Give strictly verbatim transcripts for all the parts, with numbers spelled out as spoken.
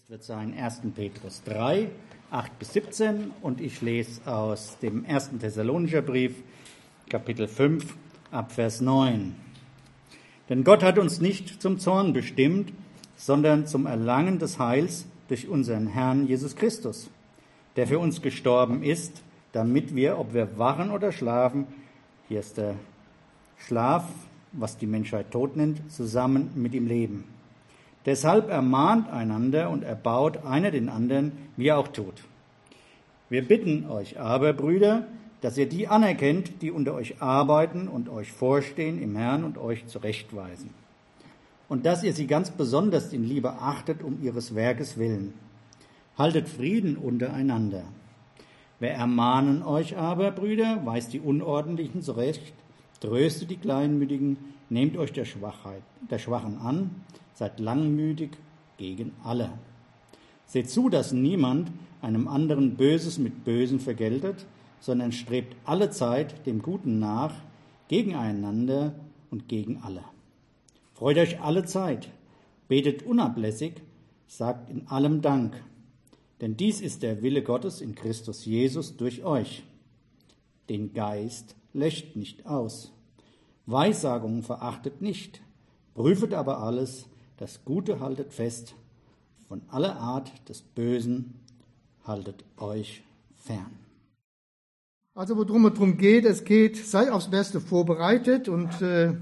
Wird sein ersten Petrus drei, acht bis siebzehn, und ich lese aus dem ersten Thessalonicher Brief, Kapitel fünf, ab Vers neun. Denn Gott hat uns nicht zum Zorn bestimmt, sondern zum Erlangen des Heils durch unseren Herrn Jesus Christus, der für uns gestorben ist, damit wir, ob wir wachen oder schlafen, hier ist der Schlaf, was die Menschheit tot nennt, zusammen mit ihm leben. Deshalb ermahnt einander und erbaut einer den anderen, wie er auch tut. Wir bitten euch aber, Brüder, dass ihr die anerkennt, die unter euch arbeiten und euch vorstehen im Herrn und euch zurechtweisen. Und dass ihr sie ganz besonders in Liebe achtet, um ihres Werkes willen. Haltet Frieden untereinander. Wir ermahnen euch aber, Brüder, weist die Unordentlichen zurecht, tröstet die Kleinmütigen, nehmt euch der Schwachheit, der Schwachen an, seid langmütig gegen alle. Seht zu, dass niemand einem anderen Böses mit Bösen vergeltet, sondern strebt allezeit dem Guten nach, gegeneinander und gegen alle. Freut euch allezeit, betet unablässig, sagt in allem Dank, denn dies ist der Wille Gottes in Christus Jesus durch euch. Den Geist löscht nicht aus. Weissagungen verachtet nicht, prüfet aber alles, das Gute haltet fest, von aller Art des Bösen haltet euch fern. Also worum es drum geht, es geht, sei aufs Beste vorbereitet, und äh,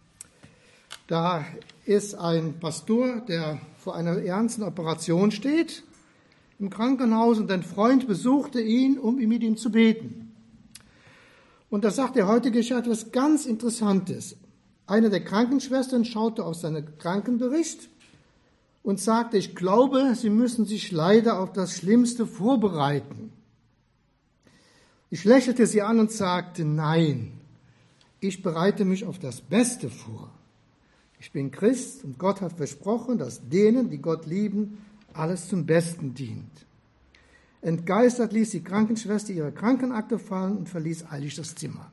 da ist ein Pastor, der vor einer ernsten Operation steht im Krankenhaus, und ein Freund besuchte ihn, um mit ihm zu beten. Und da sagt er, heute geschah etwas ganz Interessantes. Eine der Krankenschwestern schaute auf seinen Krankenbericht und sagte, ich glaube, Sie müssen sich leider auf das Schlimmste vorbereiten. Ich lächelte sie an und sagte, nein, ich bereite mich auf das Beste vor. Ich bin Christ und Gott hat versprochen, dass denen, die Gott lieben, alles zum Besten dient. Entgeistert ließ die Krankenschwester ihre Krankenakte fallen und verließ eilig das Zimmer.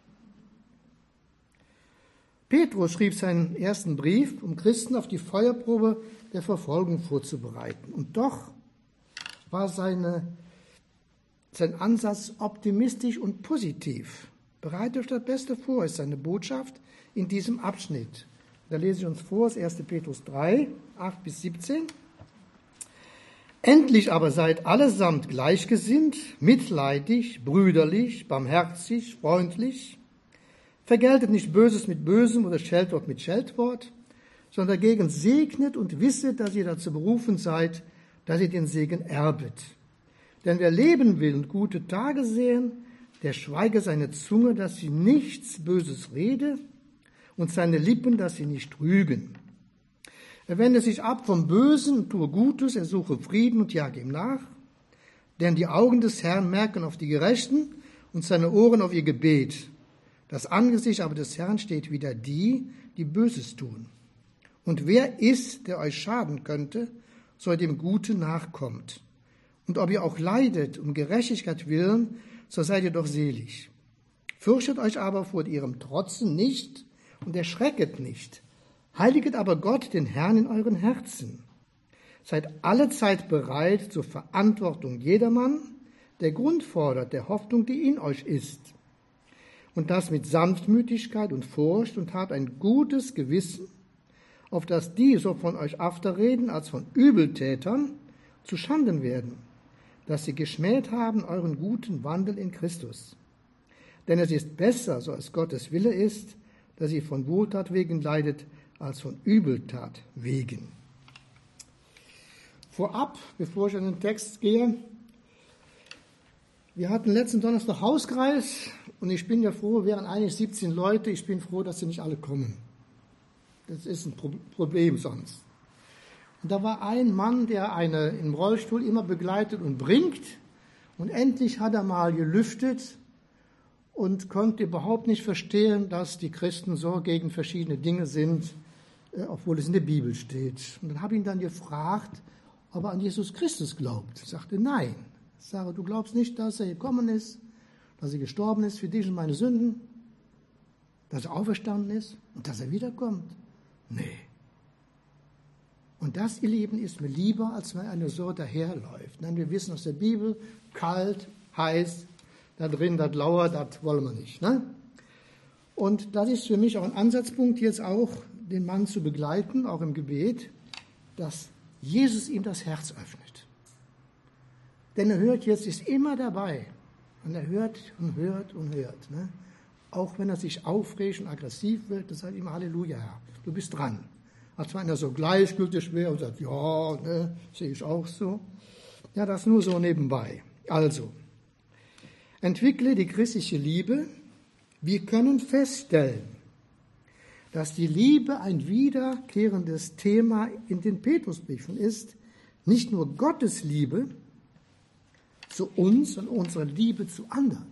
Petrus schrieb seinen ersten Brief, um Christen auf die Feuerprobe der Verfolgung vorzubereiten. Und doch war seine, sein Ansatz optimistisch und positiv. Bereitet euch das Beste vor, ist seine Botschaft in diesem Abschnitt. Da lese ich uns vor, das ersten Petrus drei, acht bis siebzehn. Endlich aber seid allesamt gleichgesinnt, mitleidig, brüderlich, barmherzig, freundlich. Vergeltet nicht Böses mit Bösem oder Scheltwort mit Scheltwort, sondern dagegen segnet und wisset, dass ihr dazu berufen seid, dass ihr den Segen erbet. Denn wer leben will und gute Tage sehen, der schweige seine Zunge, dass sie nichts Böses rede, und seine Lippen, dass sie nicht rügen. Er wende sich ab vom Bösen und tue Gutes, er suche Frieden und jage ihm nach. Denn die Augen des Herrn merken auf die Gerechten und seine Ohren auf ihr Gebet. Das Angesicht aber des Herrn steht wider die, die Böses tun. Und wer ist, der euch schaden könnte, so er dem Guten nachkommt. Und ob ihr auch leidet um Gerechtigkeit willen, so seid ihr doch selig. Fürchtet euch aber vor ihrem Trotzen nicht und erschrecket nicht. Heiliget aber Gott, den Herrn, in euren Herzen. Seid allezeit bereit zur Verantwortung jedermann, der Grund fordert der Hoffnung, die in euch ist. Und das mit Sanftmütigkeit und Furcht, und habt ein gutes Gewissen, auf das die so von euch afterreden als von Übeltätern zu Schanden werden, dass sie geschmäht haben euren guten Wandel in Christus. Denn es ist besser, so als Gottes Wille ist, dass ihr von Wohltat wegen leidet, als von Übeltat wegen. Vorab, bevor ich an den Text gehe, wir hatten letzten Donnerstag Hauskreis, und ich bin ja froh, wir wären eigentlich siebzehn Leute, ich bin froh, dass sie nicht alle kommen. Das ist ein Problem sonst. Und da war ein Mann, der eine im Rollstuhl immer begleitet und bringt, und endlich hat er mal gelüftet und konnte überhaupt nicht verstehen, dass die Christen so gegen verschiedene Dinge sind, obwohl es in der Bibel steht. Und dann habe ich ihn dann gefragt, ob er an Jesus Christus glaubt. Er sagte, nein. Ich sage, du glaubst nicht, dass er gekommen ist, dass er gestorben ist für dich und meine Sünden, dass er auferstanden ist und dass er wiederkommt? Nee. Und das, ihr Lieben, ist mir lieber, als wenn einer so daherläuft. Denn wir wissen aus der Bibel, kalt, heiß, da drin, das lauert, das wollen wir nicht. Ne? Und das ist für mich auch ein Ansatzpunkt, jetzt auch den Mann zu begleiten, auch im Gebet, dass Jesus ihm das Herz öffnet. Denn er hört jetzt, ist immer dabei. Und er hört und hört und hört. Ne? Auch wenn er sich aufregt und aggressiv wird, dann sagt ihm Halleluja, Herr, du bist dran. Als wenn er so gleichgültig wäre und sagt, ja, ne, sehe ich auch so. Ja, das nur so nebenbei. Also, entwickle die christliche Liebe. Wir können feststellen, dass die Liebe ein wiederkehrendes Thema in den Petrusbriefen ist. Nicht nur Gottes Liebe zu uns, sondern unsere Liebe zu anderen.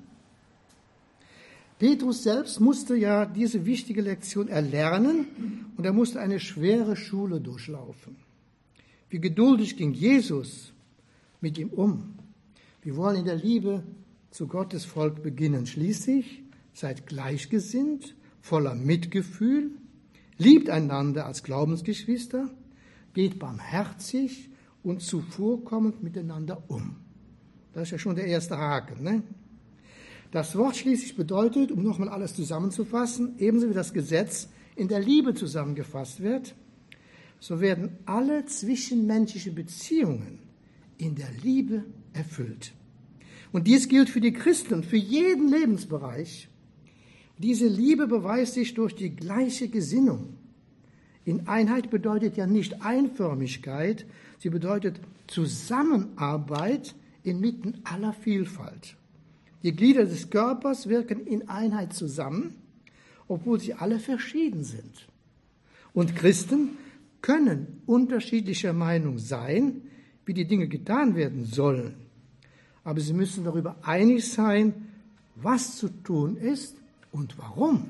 Petrus selbst musste ja diese wichtige Lektion erlernen und er musste eine schwere Schule durchlaufen. Wie geduldig ging Jesus mit ihm um. Wir wollen in der Liebe zu Gottes Volk beginnen. Schließlich seid gleichgesinnt, voller Mitgefühl, liebt einander als Glaubensgeschwister, geht barmherzig und zuvorkommend miteinander um. Das ist ja schon der erste Haken, ne? Das Wort schließlich bedeutet, um nochmal alles zusammenzufassen, ebenso wie das Gesetz in der Liebe zusammengefasst wird, so werden alle zwischenmenschlichen Beziehungen in der Liebe erfüllt. Und dies gilt für die Christen, für jeden Lebensbereich. Diese Liebe beweist sich durch die gleiche Gesinnung. In Einheit bedeutet ja nicht Einförmigkeit, sie bedeutet Zusammenarbeit inmitten aller Vielfalt. Die Glieder des Körpers wirken in Einheit zusammen, obwohl sie alle verschieden sind. Und Christen können unterschiedlicher Meinung sein, wie die Dinge getan werden sollen. Aber sie müssen darüber einig sein, was zu tun ist und warum.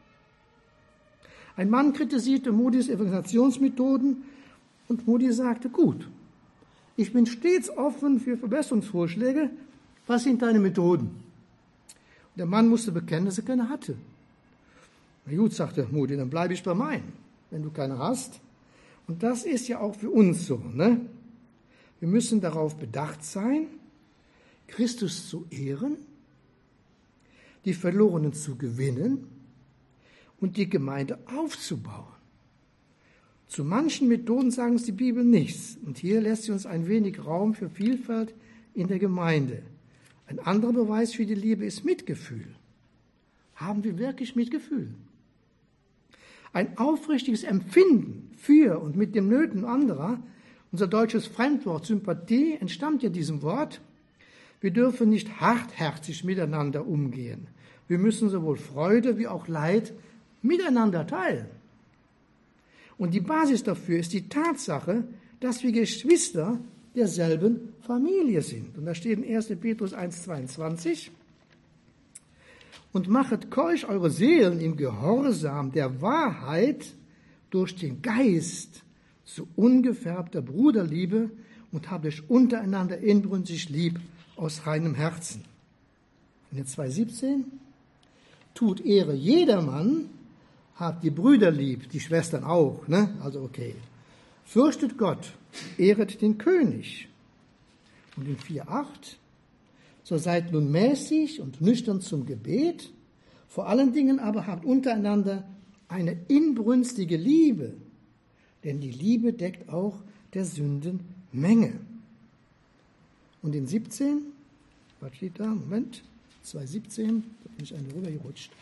Ein Mann kritisierte Moody's Evangelisationsmethoden und Moody sagte, gut, ich bin stets offen für Verbesserungsvorschläge. Was sind deine Methoden? Und der Mann musste bekennen, dass er keine hatte. Na gut, sagte Moody, dann bleibe ich bei meinen, wenn du keine hast. Und das ist ja auch für uns so. Ne? Wir müssen darauf bedacht sein, Christus zu ehren, die Verlorenen zu gewinnen und die Gemeinde aufzubauen. Zu manchen Methoden sagen uns die Bibel nichts. Und hier lässt sie uns ein wenig Raum für Vielfalt in der Gemeinde. Ein anderer Beweis für die Liebe ist Mitgefühl. Haben wir wirklich Mitgefühl? Ein aufrichtiges Empfinden für und mit den Nöten anderer, unser deutsches Fremdwort Sympathie entstammt ja diesem Wort. Wir dürfen nicht hartherzig miteinander umgehen. Wir müssen sowohl Freude wie auch Leid miteinander teilen. Und die Basis dafür ist die Tatsache, dass wir Geschwister derselben Familie sind. Und da steht in erster Petrus eins zweiundzwanzig, und machet keusch eure Seelen im Gehorsam der Wahrheit durch den Geist zu ungefärbter Bruderliebe und habt euch untereinander inbrünstig lieb aus reinem Herzen. Und in zwei siebzehn, tut Ehre jedermann, habt die Brüder lieb, die Schwestern auch, ne? Also okay. Fürchtet Gott, ehret den König. Und in vier acht, so seid nun mäßig und nüchtern zum Gebet, vor allen Dingen aber habt untereinander eine inbrünstige Liebe, denn die Liebe deckt auch der Sünden Menge. Und in siebzehn, was steht da? Moment, zwei siebzehn, da bin ich eine rübergerutscht.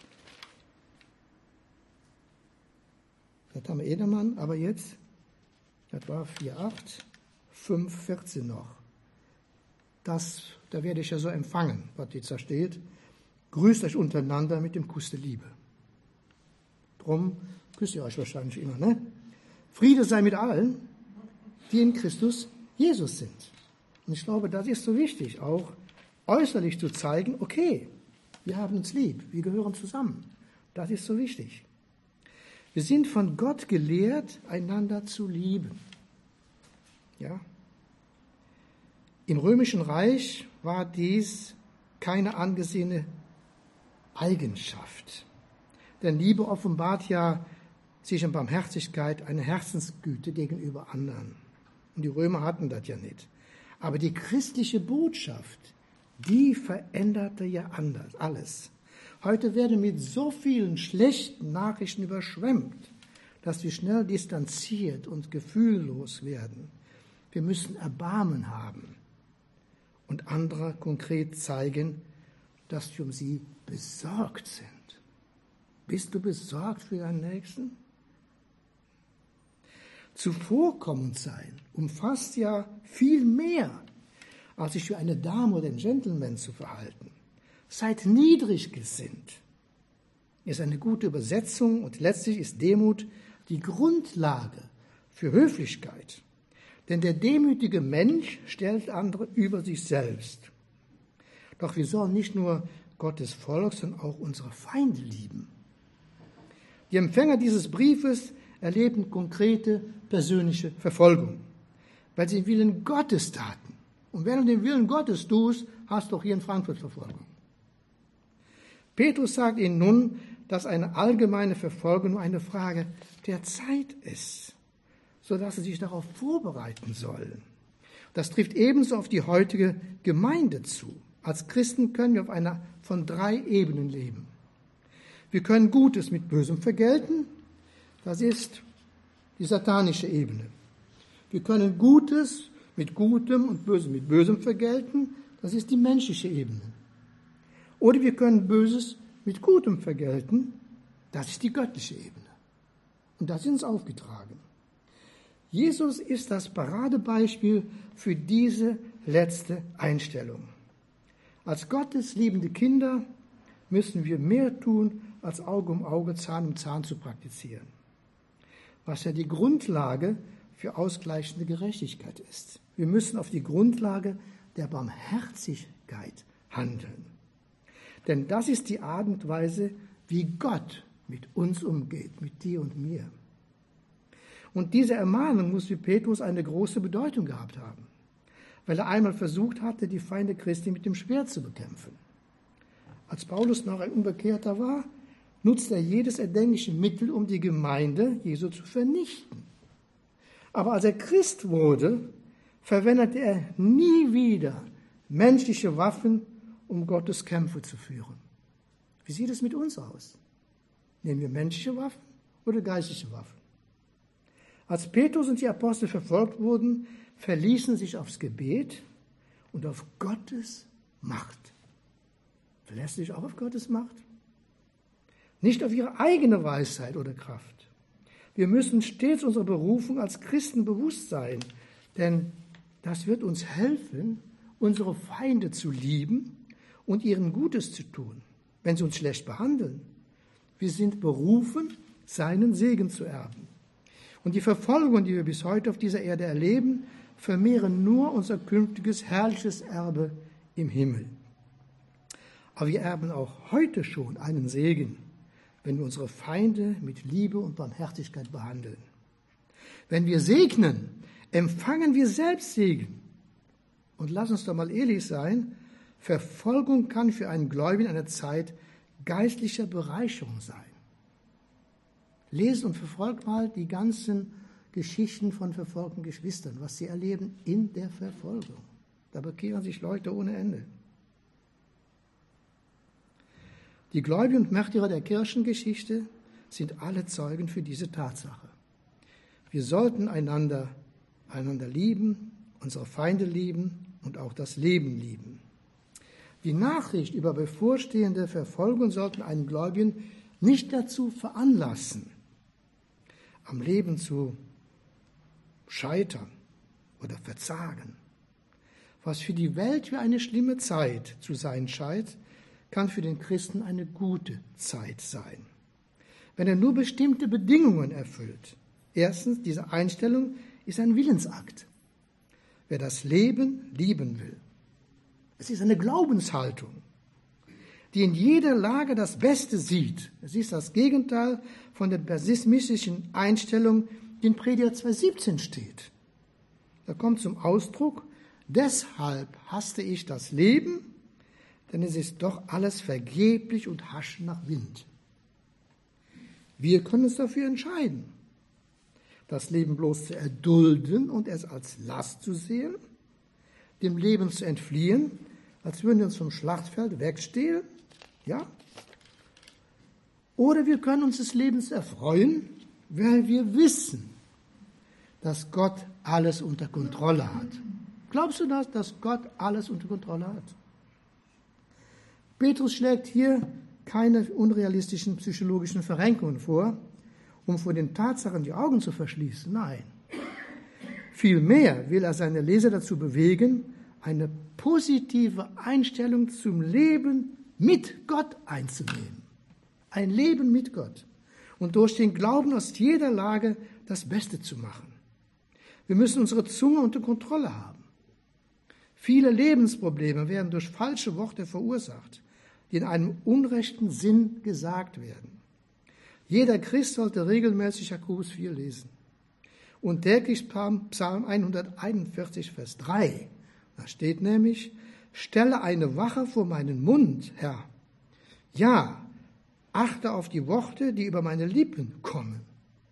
Das haben wir Edelmann, aber jetzt, das war vier acht, fünf vierzehn noch. Das, da werde ich ja so empfangen, was jetzt da steht. Grüßt euch untereinander mit dem Kuss der Liebe. Drum küsst ihr euch wahrscheinlich immer, ne? Friede sei mit allen, die in Christus Jesus sind. Und ich glaube, das ist so wichtig, auch äußerlich zu zeigen, okay, wir haben uns lieb, wir gehören zusammen. Das ist so wichtig. Wir sind von Gott gelehrt, einander zu lieben. Ja? Im Römischen Reich war dies keine angesehene Eigenschaft. Denn Liebe offenbart ja zwischen Barmherzigkeit, eine Herzensgüte gegenüber anderen. Und die Römer hatten das ja nicht. Aber die christliche Botschaft, die veränderte ja anders, alles. Heute werden wir mit so vielen schlechten Nachrichten überschwemmt, dass wir schnell distanziert und gefühllos werden. Wir müssen Erbarmen haben und andere konkret zeigen, dass wir um sie besorgt sind. Bist du besorgt für deinen Nächsten? Zuvorkommend sein umfasst ja viel mehr, als sich für eine Dame oder einen Gentleman zu verhalten. Seid niedrig gesinnt ist eine gute Übersetzung und letztlich ist Demut die Grundlage für Höflichkeit. Denn der demütige Mensch stellt andere über sich selbst. Doch wir sollen nicht nur Gottes Volk, sondern auch unsere Feinde lieben. Die Empfänger dieses Briefes erleben konkrete persönliche Verfolgung, weil sie den Willen Gottes taten. Und wenn du den Willen Gottes tust, hast du auch hier in Frankfurt Verfolgung. Petrus sagt ihnen nun, dass eine allgemeine Verfolgung nur eine Frage der Zeit ist, sodass sie sich darauf vorbereiten sollen. Das trifft ebenso auf die heutige Gemeinde zu. Als Christen können wir auf einer von drei Ebenen leben. Wir können Gutes mit Bösem vergelten, das ist die satanische Ebene. Wir können Gutes mit Gutem und Bösem mit Bösem vergelten, das ist die menschliche Ebene. Oder wir können Böses mit Gutem vergelten, das ist die göttliche Ebene. Und das ist uns aufgetragen. Jesus ist das Paradebeispiel für diese letzte Einstellung. Als Gottes liebende Kinder müssen wir mehr tun, als Auge um Auge, Zahn um Zahn zu praktizieren, was ja die Grundlage für ausgleichende Gerechtigkeit ist. Wir müssen auf die Grundlage der Barmherzigkeit handeln. Denn das ist die Art und Weise, wie Gott mit uns umgeht, mit dir und mir. Und diese Ermahnung muss für Petrus eine große Bedeutung gehabt haben, weil er einmal versucht hatte, die Feinde Christi mit dem Schwert zu bekämpfen. Als Paulus noch ein Unbekehrter war, nutzte er jedes erdenkliche Mittel, um die Gemeinde Jesu zu vernichten. Aber als er Christ wurde, verwendete er nie wieder menschliche Waffen, um Gottes Kämpfe zu führen. Wie sieht es mit uns aus? Nehmen wir menschliche Waffen oder geistliche Waffen? Als Petrus und die Apostel verfolgt wurden, verließen sie sich aufs Gebet und auf Gottes Macht. Verlässt du dich auch auf Gottes Macht? Nicht auf ihre eigene Weisheit oder Kraft. Wir müssen stets unserer Berufung als Christen bewusst sein, denn das wird uns helfen, unsere Feinde zu lieben und ihnen Gutes zu tun, wenn sie uns schlecht behandeln. Wir sind berufen, seinen Segen zu erben. Und die Verfolgung, die wir bis heute auf dieser Erde erleben, vermehren nur unser künftiges herrliches Erbe im Himmel. Aber wir erben auch heute schon einen Segen, wenn wir unsere Feinde mit Liebe und Barmherzigkeit behandeln. Wenn wir segnen, empfangen wir selbst Segen. Und lass uns doch mal ehrlich sein, Verfolgung kann für einen Gläubigen eine Zeit geistlicher Bereicherung sein. Lest und verfolgt mal die ganzen Geschichten von verfolgten Geschwistern, was sie erleben in der Verfolgung. Da bekehren sich Leute ohne Ende. Die Gläubigen und Märtyrer der Kirchengeschichte sind alle Zeugen für diese Tatsache. Wir sollten einander, einander lieben, unsere Feinde lieben und auch das Leben lieben. Die Nachricht über bevorstehende Verfolgung sollten einen Gläubigen nicht dazu veranlassen, am Leben zu scheitern oder verzagen. Was für die Welt wie eine schlimme Zeit zu sein scheint, kann für den Christen eine gute Zeit sein, wenn er nur bestimmte Bedingungen erfüllt. Erstens, diese Einstellung ist ein Willensakt. Wer das Leben lieben will. Es ist eine Glaubenshaltung, die in jeder Lage das Beste sieht. Es ist das Gegenteil von der pessimistischen Einstellung, die in Prediger zwei siebzehn steht. Da kommt zum Ausdruck, deshalb hasste ich das Leben, denn es ist doch alles vergeblich und haschen nach Wind. Wir können uns dafür entscheiden, das Leben bloß zu erdulden und es als Last zu sehen, dem Leben zu entfliehen, als würden wir uns vom Schlachtfeld wegstehlen, ja? Oder wir können uns des Lebens erfreuen, weil wir wissen, dass Gott alles unter Kontrolle hat. Glaubst du das, dass Gott alles unter Kontrolle hat? Petrus schlägt hier keine unrealistischen psychologischen Verrenkungen vor, um vor den Tatsachen die Augen zu verschließen. Nein. Vielmehr will er seine Leser dazu bewegen, eine positive Einstellung zum Leben mit Gott einzunehmen. Ein Leben mit Gott. Und durch den Glauben aus jeder Lage das Beste zu machen. Wir müssen unsere Zunge unter Kontrolle haben. Viele Lebensprobleme werden durch falsche Worte verursacht, die in einem unrechten Sinn gesagt werden. Jeder Christ sollte regelmäßig Jakobus vier lesen. Und täglich Psalm hunderteinundvierzig, Vers drei. Da steht nämlich, stelle eine Wache vor meinen Mund, Herr. Ja, achte auf die Worte, die über meine Lippen kommen.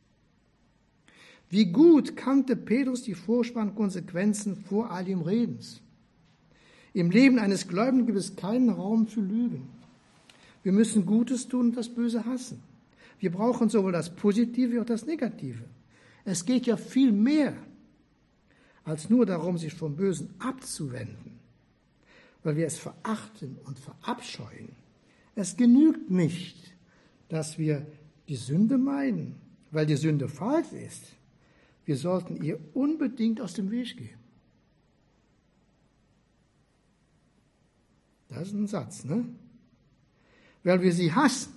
Wie gut kannte Petrus die furchtbaren Konsequenzen voreiligen Redens. Im Leben eines Gläubigen gibt es keinen Raum für Lügen. Wir müssen Gutes tun und das Böse hassen. Wir brauchen sowohl das Positive wie auch das Negative. Es geht ja viel mehr als nur darum, sich vom Bösen abzuwenden, weil wir es verachten und verabscheuen. Es genügt nicht, dass wir die Sünde meiden, weil die Sünde falsch ist. Wir sollten ihr unbedingt aus dem Weg gehen. Das ist ein Satz, ne? Weil wir sie hassen.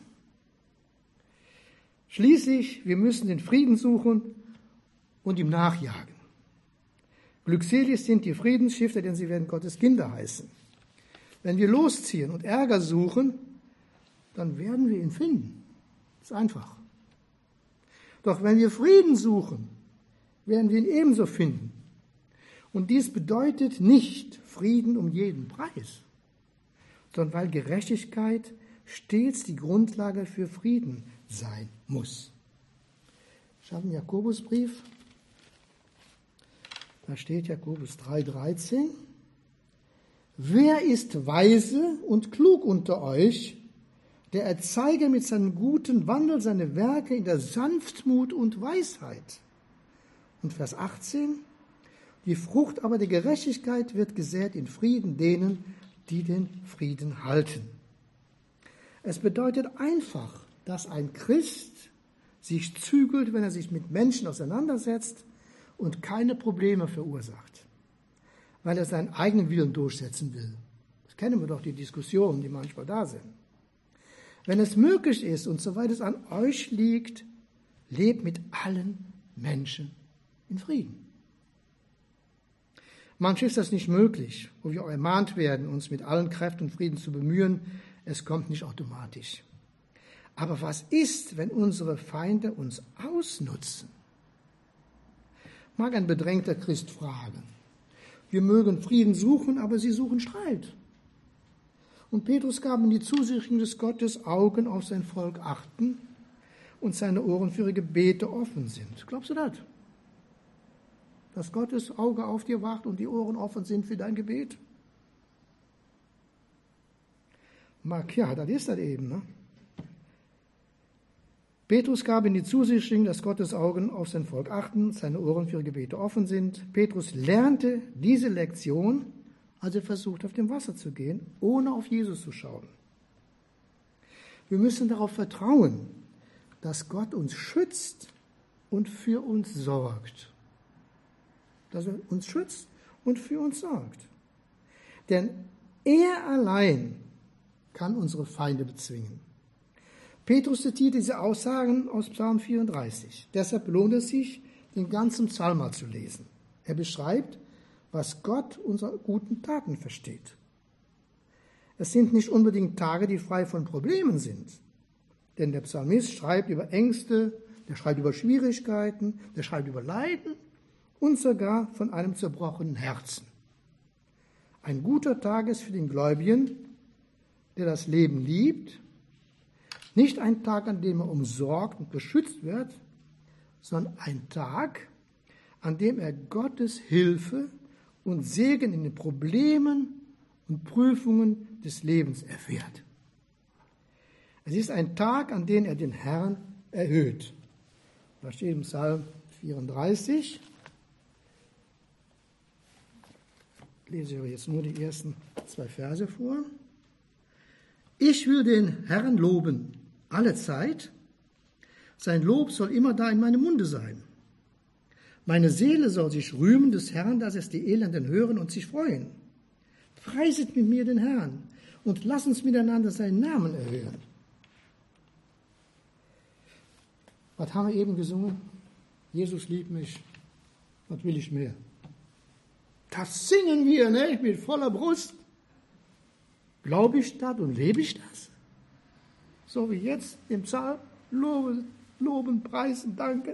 Schließlich, wir müssen den Frieden suchen und ihm nachjagen. Glückselig sind die Friedensstifter, denn sie werden Gottes Kinder heißen. Wenn wir losziehen und Ärger suchen, dann werden wir ihn finden. Das ist einfach. Doch wenn wir Frieden suchen, werden wir ihn ebenso finden. Und dies bedeutet nicht Frieden um jeden Preis, sondern weil Gerechtigkeit stets die Grundlage für Frieden sein muss. Ich habe einen Jakobusbrief. Da steht Jakobus drei, dreizehn. Wer ist weise und klug unter euch, der erzeige mit seinem guten Wandel seine Werke in der Sanftmut und Weisheit? Und Vers achtzehn. Die Frucht aber der Gerechtigkeit wird gesät in Frieden denen, die den Frieden halten. Es bedeutet einfach, dass ein Christ sich zügelt, wenn er sich mit Menschen auseinandersetzt und keine Probleme verursacht, weil er seinen eigenen Willen durchsetzen will. Das kennen wir doch, die Diskussionen, die manchmal da sind. Wenn es möglich ist und soweit es an euch liegt, lebt mit allen Menschen in Frieden. Manchmal ist das nicht möglich, wo wir auch ermahnt werden, uns mit allen Kräften und Frieden zu bemühen. Es kommt nicht automatisch. Aber was ist, wenn unsere Feinde uns ausnutzen? Mag ein bedrängter Christ fragen. Wir mögen Frieden suchen, aber sie suchen Streit. Und Petrus gab ihm die Zusicherung des Gottes, Augen auf sein Volk achten und seine Ohren für ihre Gebete offen sind. Glaubst du das? Dass Gottes Auge auf dir wacht und die Ohren offen sind für dein Gebet? Mag, ja, das ist das eben. Ne? Petrus gab ihm die Zusicherung, dass Gottes Augen auf sein Volk achten, seine Ohren für ihre Gebete offen sind. Petrus lernte diese Lektion, als er versucht, auf dem Wasser zu gehen, ohne auf Jesus zu schauen. Wir müssen darauf vertrauen, dass Gott uns schützt und für uns sorgt. Dass er uns schützt und für uns sorgt. Denn er allein kann unsere Feinde bezwingen. Petrus zitiert diese Aussagen aus Psalm vierunddreißig. Deshalb lohnt es sich, den ganzen Psalm mal zu lesen. Er beschreibt, was Gott unserer guten Taten versteht. Es sind nicht unbedingt Tage, die frei von Problemen sind. Denn der Psalmist schreibt über Ängste, der schreibt über Schwierigkeiten, der schreibt über Leiden und sogar von einem zerbrochenen Herzen. Ein guter Tag ist für den Gläubigen, der das Leben liebt, Nicht ein Tag, an dem er umsorgt und beschützt wird, sondern ein Tag, an dem er Gottes Hilfe und Segen in den Problemen und Prüfungen des Lebens erfährt. Es ist ein Tag, an dem er den Herrn erhöht. Da steht im Psalm vierunddreißig. Ich lese euch jetzt nur die ersten zwei Verse vor. Ich will den Herrn loben, alle Zeit. Sein Lob soll immer da in meinem Munde sein. Meine Seele soll sich rühmen des Herrn, dass es die Elenden hören und sich freuen. Preiset mit mir den Herrn und lasst uns miteinander seinen Namen erhöhen. Was haben wir eben gesungen? Jesus liebt mich, was will ich mehr? Das singen wir, ne? Mit voller Brust. Glaube ich das und lebe ich das? So wie jetzt im Psalm, loben, loben, preisen, danken.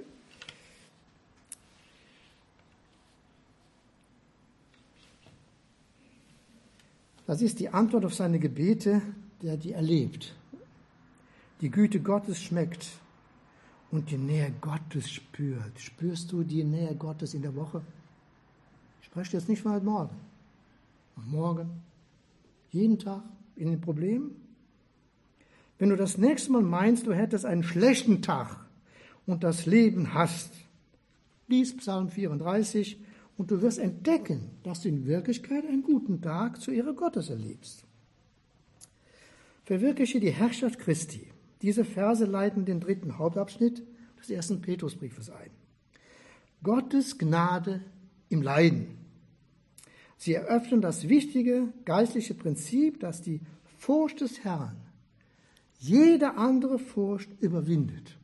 Das ist die Antwort auf seine Gebete, der die erlebt. Die Güte Gottes schmeckt und die Nähe Gottes spürt. Spürst du die Nähe Gottes in der Woche? Ich spreche jetzt nicht von heute Morgen. Und morgen, jeden Tag in den Problemen. Wenn du das nächste Mal meinst, du hättest einen schlechten Tag und das Leben hast, lies Psalm vierunddreißig und du wirst entdecken, dass du in Wirklichkeit einen guten Tag zur Ehre Gottes erlebst. Verwirkliche die Herrschaft Christi. Diese Verse leiten den dritten Hauptabschnitt des ersten Petrusbriefes ein. Gottes Gnade im Leiden. Sie eröffnen das wichtige geistliche Prinzip, dass die Furcht des Herrn jede andere Furcht überwindet.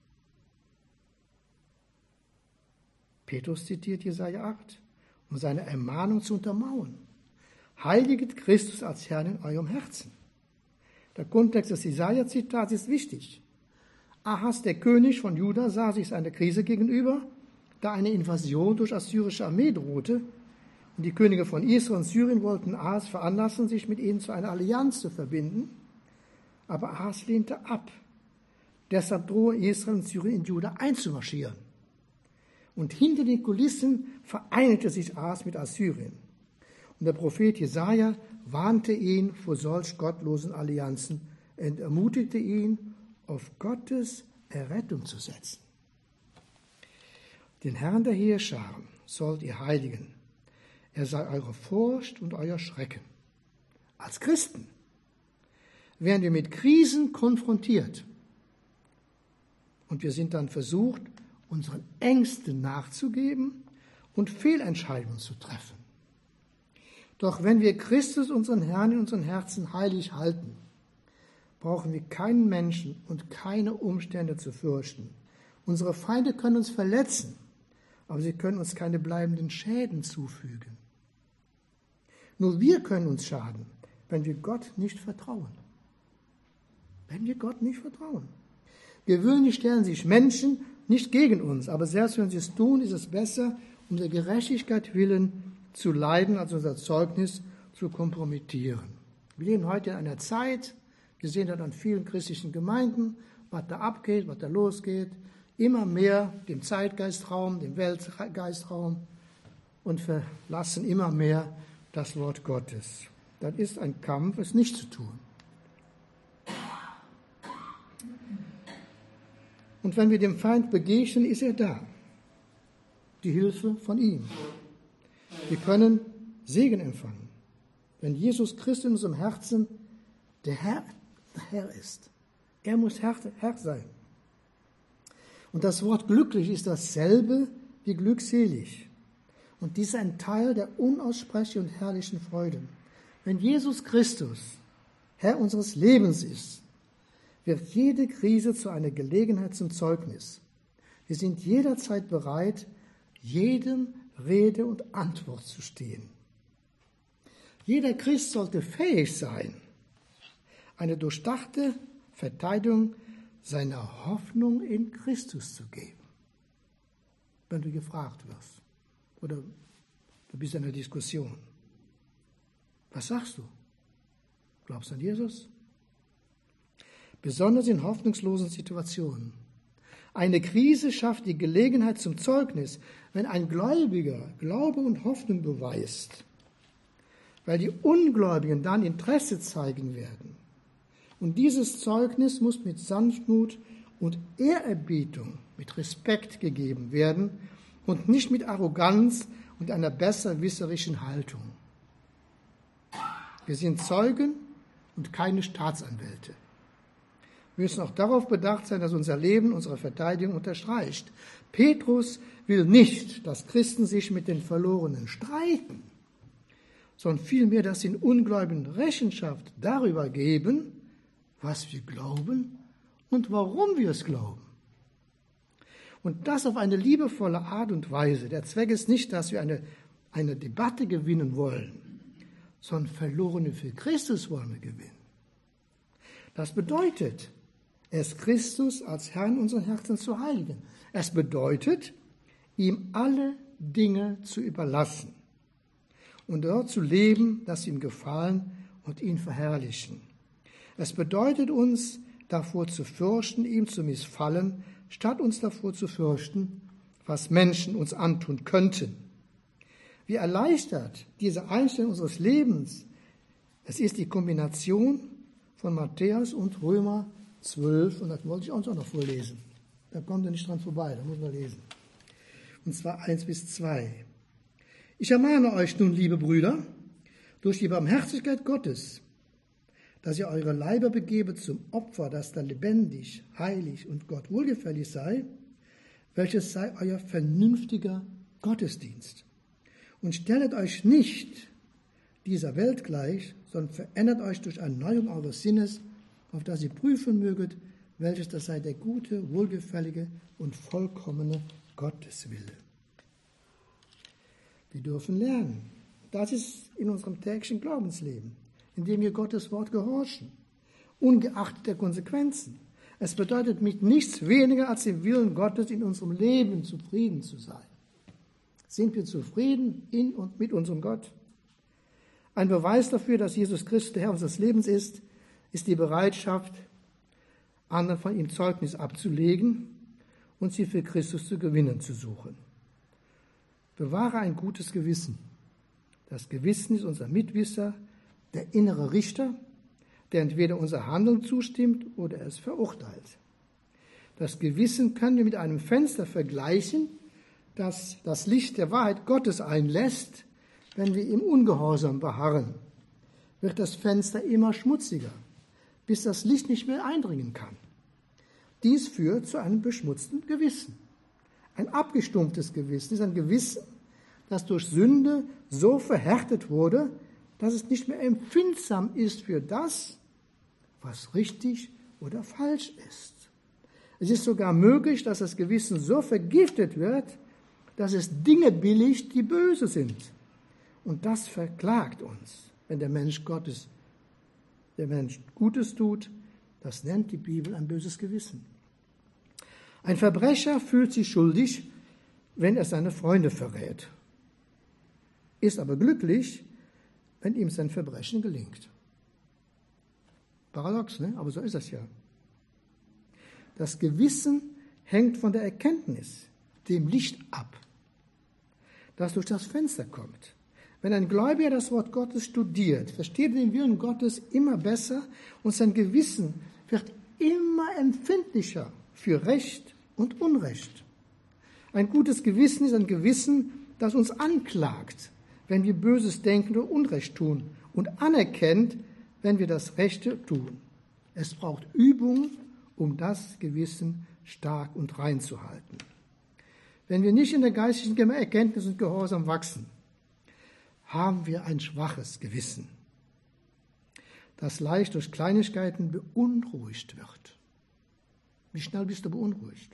Petrus zitiert Jesaja acht, um seine Ermahnung zu untermauern. Heiliget Christus als Herrn in eurem Herzen. Der Kontext des Jesaja-Zitats ist wichtig. Ahas, der König von Juda, sah sich einer Krise gegenüber, da eine Invasion durch assyrische Armee drohte. Und die Könige von Israel und Syrien wollten Ahas veranlassen, sich mit ihnen zu einer Allianz zu verbinden. Aber Ahas lehnte ab. Deshalb drohe Israel und Syrien in Juda einzumarschieren. Und hinter den Kulissen vereinigte sich Ahas mit Assyrien. Und der Prophet Jesaja warnte ihn vor solch gottlosen Allianzen und ermutigte ihn, auf Gottes Errettung zu setzen. Den Herrn der Heerscharen sollt ihr heiligen. Er sei eure Furcht und euer Schrecken. Als Christen werden wir mit Krisen konfrontiert. Und wir sind dann versucht, unseren Ängsten nachzugeben und Fehlentscheidungen zu treffen. Doch wenn wir Christus, unseren Herrn, in unseren Herzen heilig halten, brauchen wir keinen Menschen und keine Umstände zu fürchten. Unsere Feinde können uns verletzen, aber sie können uns keine bleibenden Schäden zufügen. Nur wir können uns schaden, wenn wir Gott nicht vertrauen. Wenn wir Gott nicht vertrauen. Gewöhnlich stellen sich Menschen nicht gegen uns, aber selbst wenn sie es tun, ist es besser, um der Gerechtigkeit willen zu leiden, als unser Zeugnis zu kompromittieren. Wir leben heute in einer Zeit, wir sehen das an vielen christlichen Gemeinden, was da abgeht, was da losgeht, immer mehr dem Zeitgeistraum, dem Weltgeistraum und verlassen immer mehr das Wort Gottes. Das ist ein Kampf, es nicht zu tun. Und wenn wir dem Feind begegnen, ist er da. Die Hilfe von ihm. Wir können Segen empfangen, wenn Jesus Christus in unserem Herzen der Herr, der Herr ist. Er muss Herr, Herr sein. Und das Wort glücklich ist dasselbe wie glückselig. Und dies ist ein Teil der unaussprechlichen und herrlichen Freude. Wenn Jesus Christus Herr unseres Lebens ist, wird jede Krise zu einer Gelegenheit zum Zeugnis. Wir sind jederzeit bereit, jedem Rede und Antwort zu stehen. Jeder Christ sollte fähig sein, eine durchdachte Verteidigung seiner Hoffnung in Christus zu geben. Wenn du gefragt wirst oder du bist in einer Diskussion. Was sagst du? Glaubst du an Jesus? besonders in hoffnungslosen Situationen. Eine Krise schafft die Gelegenheit zum Zeugnis, wenn ein Gläubiger Glaube und Hoffnung beweist, weil die Ungläubigen dann Interesse zeigen werden. Und dieses Zeugnis muss mit Sanftmut und Ehrerbietung, mit Respekt gegeben werden und nicht mit Arroganz und einer besserwisserischen Haltung. Wir sind Zeugen und keine Staatsanwälte. Wir müssen auch darauf bedacht sein, dass unser Leben unsere Verteidigung unterstreicht. Petrus will nicht, dass Christen sich mit den Verlorenen streiten, sondern vielmehr, dass sie in Ungläubigen Rechenschaft darüber geben, was wir glauben und warum wir es glauben. Und das auf eine liebevolle Art und Weise. Der Zweck ist nicht, dass wir eine, eine Debatte gewinnen wollen, sondern Verlorene für Christus wollen wir gewinnen. Das bedeutet, es Christus als Herrn in unseren Herzen zu heiligen. Es bedeutet, ihm alle Dinge zu überlassen und dort zu leben, dass ihm gefallen und ihn verherrlichen. Es bedeutet uns, davor zu fürchten, ihm zu missfallen, statt uns davor zu fürchten, was Menschen uns antun könnten. Wie erleichtert diese Einstellung unseres Lebens. Es ist die Kombination von Matthäus und Römer zwölf, und das wollte ich auch noch vorlesen. Da kommt er nicht dran vorbei, da muss man lesen. Und zwar eins bis zwei. Ich ermahne euch nun, liebe Brüder, durch die Barmherzigkeit Gottes, dass ihr eure Leiber begebet zum Opfer, das dann lebendig, heilig und Gott wohlgefällig sei, welches sei euer vernünftiger Gottesdienst. Und stellet euch nicht dieser Welt gleich, sondern verändert euch durch Erneuerung eures Sinnes, auf das ihr prüfen möget, welches das sei der gute, wohlgefällige und vollkommene Gotteswille. Wir dürfen lernen. Das ist in unserem täglichen Glaubensleben, indem wir Gottes Wort gehorchen, ungeachtet der Konsequenzen. Es bedeutet mit nichts weniger als dem Willen Gottes in unserem Leben zufrieden zu sein. Sind wir zufrieden in und mit unserem Gott? Ein Beweis dafür, dass Jesus Christus der Herr unseres Lebens ist, ist die Bereitschaft, anderen von ihm Zeugnis abzulegen und sie für Christus zu gewinnen zu suchen. Bewahre ein gutes Gewissen. Das Gewissen ist unser Mitwisser, der innere Richter, der entweder unser Handeln zustimmt oder es verurteilt. Das Gewissen können wir mit einem Fenster vergleichen, das das Licht der Wahrheit Gottes einlässt. Wenn wir im Ungehorsam beharren, wird das Fenster immer schmutziger, bis das Licht nicht mehr eindringen kann. Dies führt zu einem beschmutzten Gewissen. Ein abgestumpftes Gewissen ist ein Gewissen, das durch Sünde so verhärtet wurde, dass es nicht mehr empfindsam ist für das, was richtig oder falsch ist. Es ist sogar möglich, dass das Gewissen so vergiftet wird, dass es Dinge billigt, die böse sind. Und das verklagt uns, wenn der Mensch Gottes, der Mensch Gutes tut. Das nennt die Bibel ein böses Gewissen. Ein Verbrecher fühlt sich schuldig, wenn er seine Freunde verrät, ist aber glücklich, wenn ihm sein Verbrechen gelingt. Paradox, ne? Aber so ist es ja. Das Gewissen hängt von der Erkenntnis, dem Licht ab, das durch das Fenster kommt. Wenn ein Gläubiger das Wort Gottes studiert, versteht er den Willen Gottes immer besser und sein Gewissen wird immer empfindlicher für Recht und Unrecht. Ein gutes Gewissen ist ein Gewissen, das uns anklagt, wenn wir Böses denken oder Unrecht tun und anerkennt, wenn wir das Rechte tun. Es braucht Übung, um das Gewissen stark und rein zu halten. Wenn wir nicht in der geistlichen Erkenntnis und Gehorsam wachsen, haben wir ein schwaches Gewissen, das leicht durch Kleinigkeiten beunruhigt wird. Wie schnell bist du beunruhigt?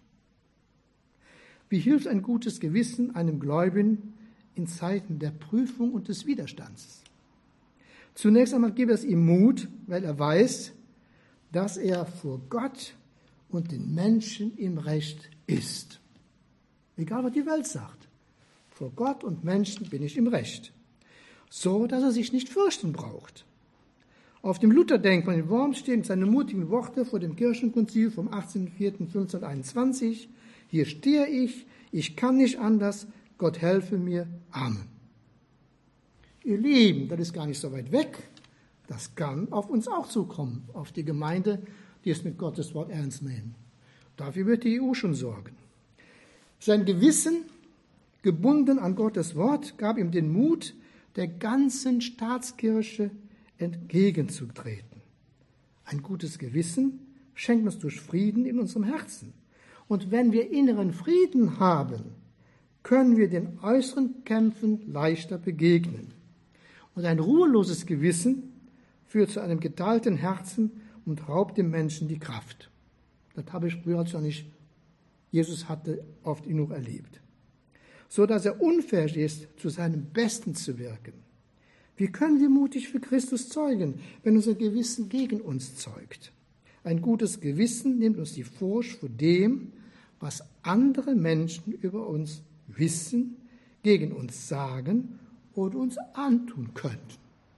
Wie hilft ein gutes Gewissen einem Gläubigen in Zeiten der Prüfung und des Widerstands? Zunächst einmal gibt es ihm Mut, weil er weiß, dass er vor Gott und den Menschen im Recht ist. Egal, was die Welt sagt. Vor Gott und Menschen bin ich im Recht. So, dass er sich nicht fürchten braucht. Auf dem Lutherdenkmal in Worms stehen seine mutigen Worte vor dem Kirchenkonzil vom achtzehnten vierten fünfzehnhunderteinundzwanzig. Hier stehe ich, ich kann nicht anders, Gott helfe mir. Amen. Ihr Lieben, das ist gar nicht so weit weg. Das kann auf uns auch zukommen, auf die Gemeinde, die es mit Gottes Wort ernst nehmen. Dafür wird die E U schon sorgen. Sein Gewissen, gebunden an Gottes Wort, gab ihm den Mut, der ganzen Staatskirche entgegenzutreten. Ein gutes Gewissen schenkt uns durch Frieden in unserem Herzen. Und wenn wir inneren Frieden haben, können wir den äußeren Kämpfen leichter begegnen. Und ein ruheloses Gewissen führt zu einem geteilten Herzen und raubt dem Menschen die Kraft. Das habe ich früher, als ich noch nicht Jesus hatte, oft genug erlebt. So dass er unfähig ist, zu seinem Besten zu wirken. Wie können wir mutig für Christus zeugen, wenn unser Gewissen gegen uns zeugt? Ein gutes Gewissen nimmt uns die Furcht vor dem, was andere Menschen über uns wissen, gegen uns sagen oder uns antun könnten.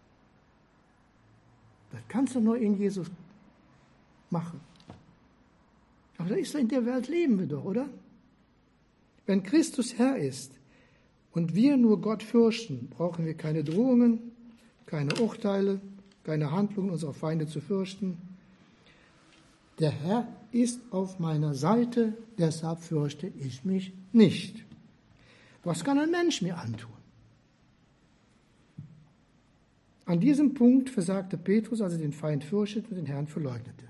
Das kannst du nur in Jesus machen. Aber da ist in der Welt leben wir doch, oder? Wenn Christus Herr ist und wir nur Gott fürchten, brauchen wir keine Drohungen, keine Urteile, keine Handlungen unserer Feinde zu fürchten. Der Herr ist auf meiner Seite, deshalb fürchte ich mich nicht. Was kann ein Mensch mir antun? An diesem Punkt versagte Petrus, als er den Feind fürchtete und den Herrn verleugnete.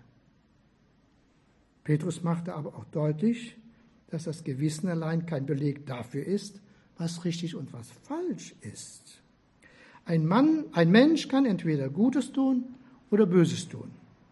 Petrus machte aber auch deutlich, dass das Gewissen allein kein Beleg dafür ist, was richtig und was falsch ist. Ein Mann, ein Mensch kann entweder Gutes tun oder Böses tun.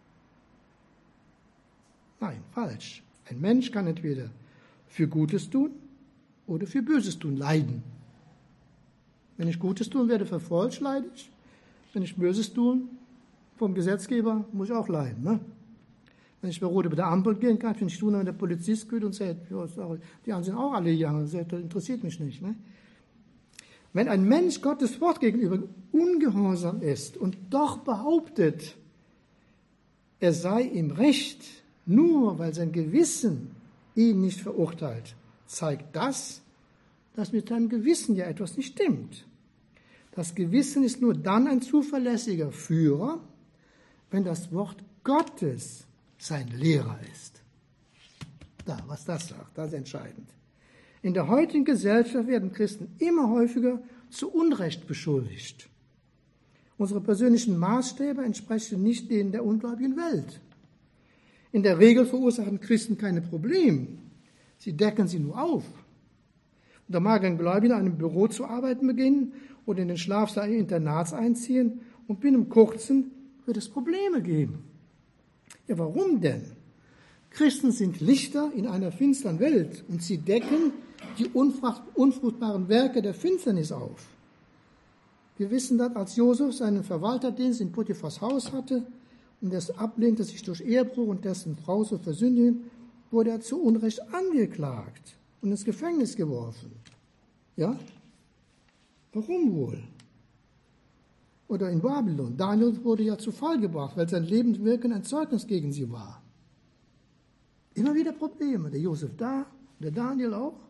Nein, falsch. Ein Mensch kann entweder für Gutes tun oder für Böses tun leiden. Wenn ich Gutes tun werde, verfolgt, leide ich. Wenn ich Böses tun, vom Gesetzgeber, muss ich auch leiden. Ne? Wenn ich bei Rot über der Ampel gehen kann, kann ich tun, wenn der Polizist geht und sagt, ja, die anderen sind auch alle gegangen, das interessiert mich nicht. Ne? Wenn ein Mensch Gottes Wort gegenüber ungehorsam ist und doch behauptet, er sei im Recht, nur weil sein Gewissen ihn nicht verurteilt, zeigt das, dass mit seinem Gewissen ja etwas nicht stimmt. Das Gewissen ist nur dann ein zuverlässiger Führer, wenn das Wort Gottes sein Lehrer ist. Da, was das sagt, das ist entscheidend. In der heutigen Gesellschaft werden Christen immer häufiger zu Unrecht beschuldigt. Unsere persönlichen Maßstäbe entsprechen nicht denen der ungläubigen Welt. In der Regel verursachen Christen keine Probleme. Sie decken sie nur auf. Und da mag ein Gläubiger in einem Büro zu arbeiten beginnen oder in den Schlafsaal eines Internats einziehen und binnen kurzem wird es Probleme geben. Ja, warum denn? Christen sind Lichter in einer finsteren Welt und sie decken die unfruchtbaren Werke der Finsternis auf. Wir wissen das, als Josef seinen Verwalterdienst in Potiphars Haus hatte und es ablehnte, sich durch Ehebruch und dessen Frau zu versündigen, wurde er zu Unrecht angeklagt und ins Gefängnis geworfen. Ja? Warum wohl? Oder in Babylon. Daniel wurde ja zu Fall gebracht, weil sein Lebenswirken ein Zeugnis gegen sie war. Immer wieder Probleme. Der Josef da, der Daniel auch.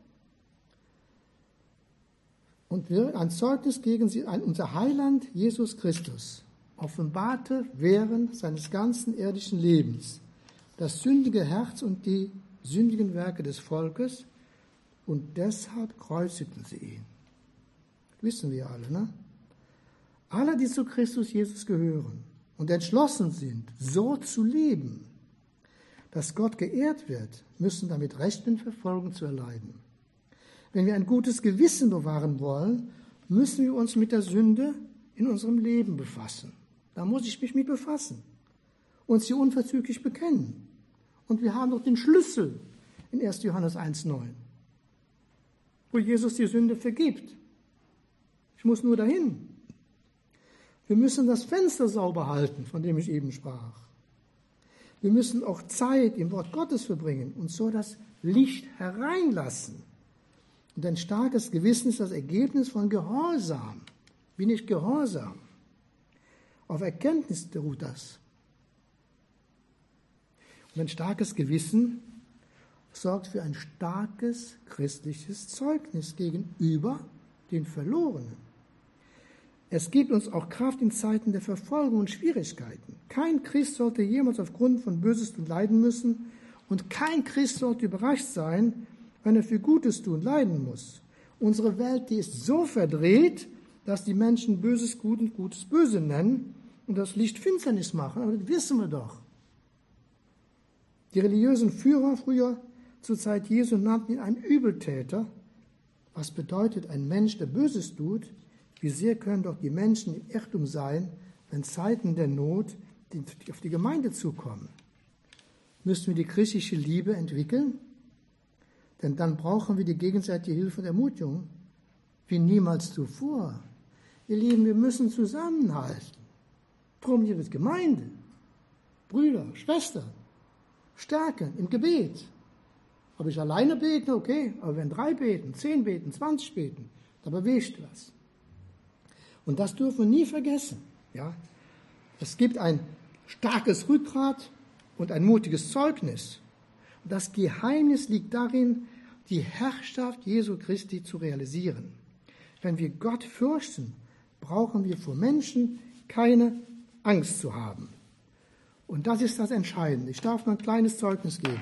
Und wir ein Zeugnis gegen sie, ein, unser Heiland Jesus Christus offenbarte während seines ganzen irdischen Lebens das sündige Herz und die sündigen Werke des Volkes und deshalb kreuzigten sie ihn. Wissen wir alle, ne? Alle, die zu Christus Jesus gehören und entschlossen sind, so zu leben, dass Gott geehrt wird, müssen damit rechnen, Verfolgung zu erleiden. Wenn wir ein gutes Gewissen bewahren wollen, müssen wir uns mit der Sünde in unserem Leben befassen. Da muss ich mich mit befassen und sie unverzüglich bekennen. Und wir haben doch den Schlüssel in erster Johannes eins neun, wo Jesus die Sünde vergibt. Ich muss nur dahin. Wir müssen das Fenster sauber halten, von dem ich eben sprach. Wir müssen auch Zeit im Wort Gottes verbringen und so das Licht hereinlassen. Und ein starkes Gewissen ist das Ergebnis von Gehorsam. Bin ich gehorsam? Auf Erkenntnis beruht das. Und ein starkes Gewissen sorgt für ein starkes christliches Zeugnis gegenüber den Verlorenen. Es gibt uns auch Kraft in Zeiten der Verfolgung und Schwierigkeiten. Kein Christ sollte jemals aufgrund von Böses tun leiden müssen und kein Christ sollte überrascht sein, wenn er für Gutes tun leiden muss. Unsere Welt, die ist so verdreht, dass die Menschen Böses gut und Gutes böse nennen und das Licht Finsternis machen. Aber das wissen wir doch. Die religiösen Führer früher zur Zeit Jesu nannten ihn einen Übeltäter. Was bedeutet ein Mensch, der Böses tut? Wie sehr können doch die Menschen im Irrtum sein, wenn Zeiten der Not auf die Gemeinde zukommen? Müssen wir die christliche Liebe entwickeln? Denn dann brauchen wir die gegenseitige Hilfe und Ermutigung wie niemals zuvor. Ihr Lieben, wir müssen zusammenhalten. Drum hier ist Gemeinde, Brüder, Schwestern, stärken im Gebet. Ob ich alleine bete, okay, aber wenn drei beten, zehn beten, zwanzig beten, da bewegt was. Und das dürfen wir nie vergessen. Ja? Es gibt ein starkes Rückgrat und ein mutiges Zeugnis. Und das Geheimnis liegt darin, die Herrschaft Jesu Christi zu realisieren. Wenn wir Gott fürchten, brauchen wir vor Menschen keine Angst zu haben. Und das ist das Entscheidende. Ich darf nur ein kleines Zeugnis geben.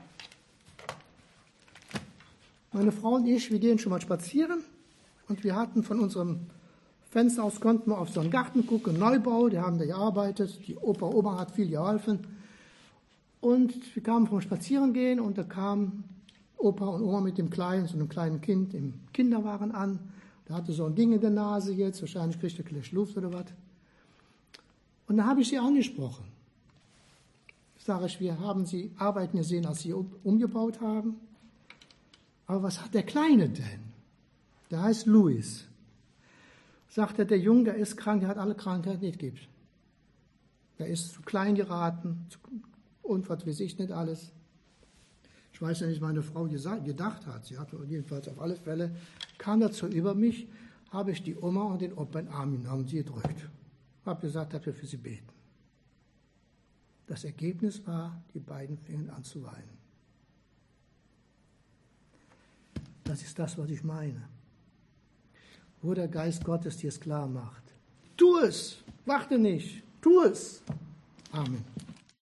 Meine Frau und ich, wir gehen schon mal spazieren und wir hatten von unserem Fenster aus, konnten wir auf so einen Garten gucken, Neubau, die haben da gearbeitet, die Opa, Oma hat viel geholfen. Und wir kamen vom Spazierengehen und da kamen Opa und Oma mit dem Kleinen, so einem kleinen Kind im Kinderwagen an. Der hatte so ein Ding in der Nase jetzt, wahrscheinlich kriegt er gleich Luft oder was. Und da habe ich sie angesprochen. Sage ich, wir haben sie arbeiten gesehen, als sie umgebaut haben. Aber was hat der Kleine denn? Der heißt Louis. Sagt er, der Junge, der ist krank, der hat alle Krankheiten, die es gibt. Der ist zu klein geraten, zu, und was weiß ich nicht alles. Ich weiß ja nicht, was meine Frau gesagt, gedacht hat. Sie hatte jedenfalls auf alle Fälle, kam dazu über mich, habe ich die Oma und den Opa in den Arm genommen und sie gedrückt. Habe gesagt, dass wir für sie beten. Das Ergebnis war, die beiden fingen an zu weinen. Das ist das, was ich meine. Wo der Geist Gottes dir es klar macht. Tu es, warte nicht, tu es. Amen.